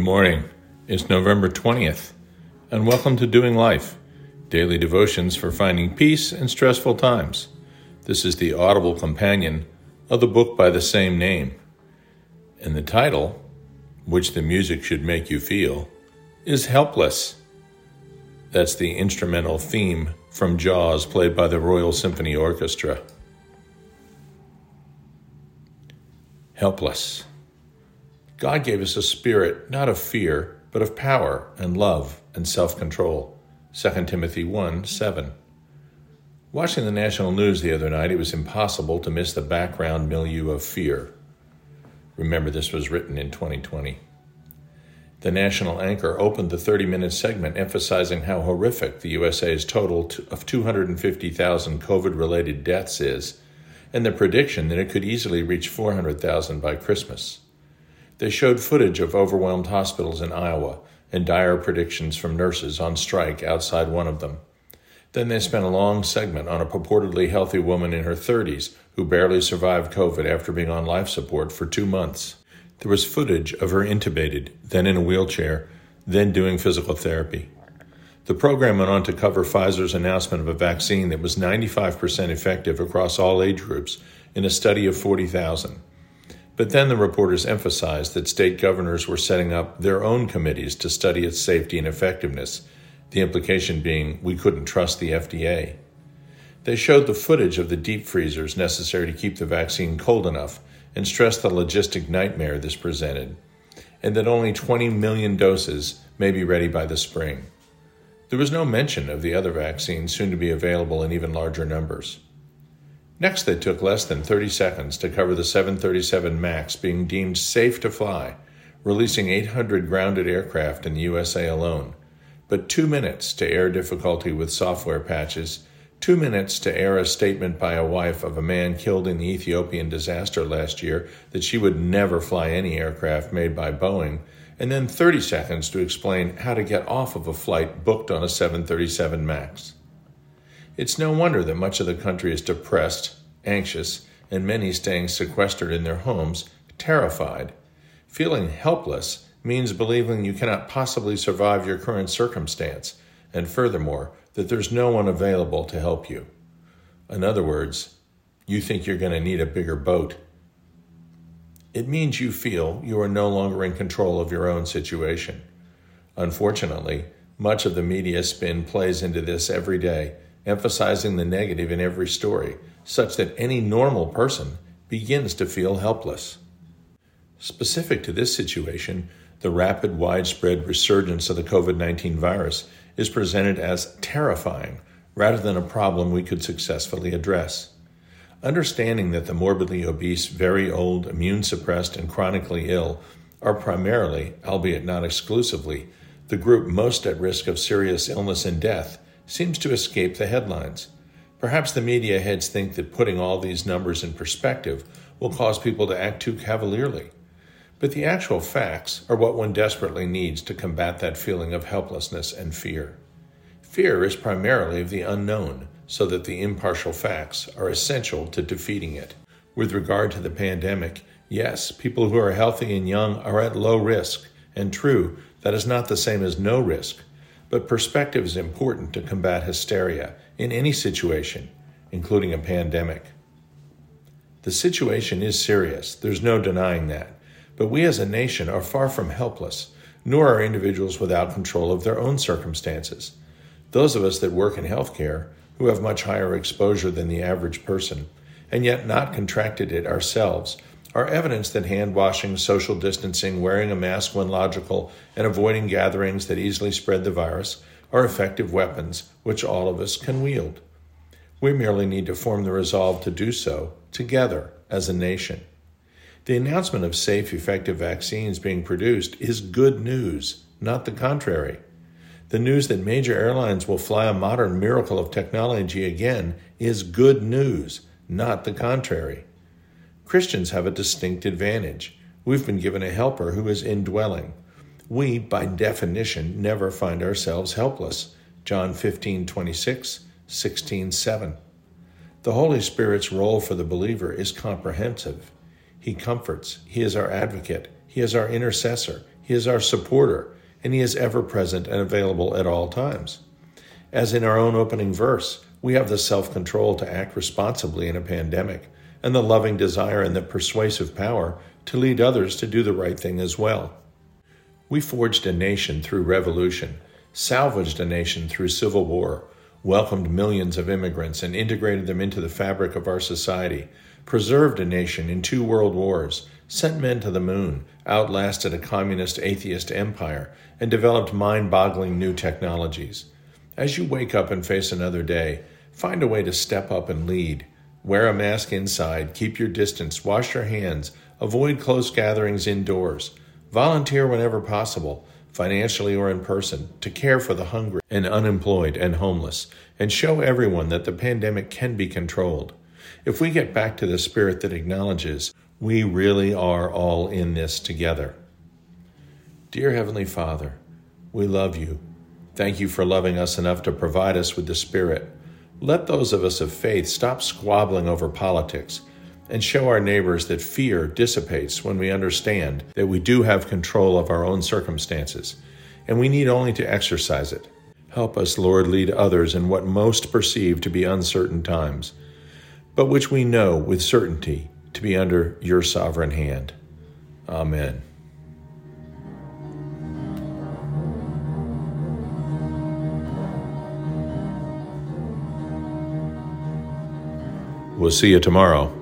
morning. It's November 20th, and welcome to Doing Life, daily devotions for finding peace in stressful times. This is the audible companion of the book by the same name. And the title, which the music should make you feel, is Helpless. That's the instrumental theme from Jaws played by the Royal Symphony Orchestra. Helpless. God gave us a spirit not of fear, but of power and love and self-control. 2 Timothy 1:7. Watching the national news the other night, it was impossible to miss the background milieu of fear. Remember, this was written in 2020. The national anchor opened the 30-minute segment emphasizing how horrific the USA's total of 250,000 COVID-related deaths is, and the prediction that it could easily reach 400,000 by Christmas. They showed footage of overwhelmed hospitals in Iowa and dire predictions from nurses on strike outside one of them. Then they spent a long segment on a purportedly healthy woman in her 30s who barely survived COVID after being on life support for 2 months. There was footage of her intubated, then in a wheelchair, then doing physical therapy. The program went on to cover Pfizer's announcement of a vaccine that was 95% effective across all age groups in a study of 40,000. But then the reporters emphasized that state governors were setting up their own committees to study its safety and effectiveness, the implication being we couldn't trust the FDA. They showed the footage of the deep freezers necessary to keep the vaccine cold enough and stressed the logistic nightmare this presented, and that only 20 million doses may be ready by the spring. There was no mention of the other vaccines soon to be available in even larger numbers. Next, they took less than 30 seconds to cover the 737 MAX being deemed safe to fly, releasing 800 grounded aircraft in the USA alone, but 2 minutes to air difficulty with software patches, 2 minutes to air a statement by a wife of a man killed in the Ethiopian disaster last year that she would never fly any aircraft made by Boeing, and then 30 seconds to explain how to get off of a flight booked on a 737 MAX. It's no wonder that much of the country is depressed, anxious, and many staying sequestered in their homes, terrified. Feeling helpless means believing you cannot possibly survive your current circumstance, and furthermore, that there's no one available to help you. In other words, you think you're going to need a bigger boat. It means you feel you are no longer in control of your own situation. Unfortunately, much of the media spin plays into this every day, emphasizing the negative in every story, such that any normal person begins to feel helpless. Specific to this situation, the rapid, widespread resurgence of the COVID-19 virus is presented as terrifying rather than a problem we could successfully address. Understanding that the morbidly obese, very old, immune-suppressed, and chronically ill are primarily, albeit not exclusively, the group most at risk of serious illness and death seems to escape the headlines. Perhaps the media heads think that putting all these numbers in perspective will cause people to act too cavalierly. But the actual facts are what one desperately needs to combat that feeling of helplessness and fear. Fear is primarily of the unknown, so that the impartial facts are essential to defeating it. With regard to the pandemic, yes, people who are healthy and young are at low risk, and true, that is not the same as no risk. But perspective is important to combat hysteria in any situation, including a pandemic. The situation is serious, there's no denying that, but we as a nation are far from helpless, nor are individuals without control of their own circumstances. Those of us that work in healthcare, who have much higher exposure than the average person, and yet not contracted it ourselves, are evidence that hand-washing, social distancing, wearing a mask when logical, and avoiding gatherings that easily spread the virus are effective weapons which all of us can wield. We merely need to form the resolve to do so together as a nation. The announcement of safe, effective vaccines being produced is good news, not the contrary. The news that major airlines will fly a modern miracle of technology again is good news, not the contrary. Christians have a distinct advantage. We've been given a helper who is indwelling. We, by definition, never find ourselves helpless. John 15:26, 16:7. The Holy Spirit's role for the believer is comprehensive. He comforts. He is our advocate. He is our intercessor. He is our supporter, and He is ever present and available at all times. As in our own opening verse, we have the self-control to act responsibly in a pandemic, and the loving desire and the persuasive power to lead others to do the right thing as well. We forged a nation through revolution, salvaged a nation through civil war, welcomed millions of immigrants and integrated them into the fabric of our society, preserved a nation in 2 world wars, sent men to the moon, outlasted a communist atheist empire, and developed mind-boggling new technologies. As you wake up and face another day, find a way to step up and lead. Wear a mask inside, keep your distance, wash your hands, avoid close gatherings indoors. Volunteer whenever possible, financially or in person, to care for the hungry and unemployed and homeless, and show everyone that the pandemic can be controlled. If we get back to the spirit that acknowledges we really are all in this together. Dear Heavenly Father, we love you. Thank you for loving us enough to provide us with the Spirit. Let those of us of faith stop squabbling over politics and show our neighbors that fear dissipates when we understand that we do have control of our own circumstances, and we need only to exercise it. Help us, Lord, lead others in what most perceive to be uncertain times, but which we know with certainty to be under your sovereign hand. Amen. We'll see you tomorrow.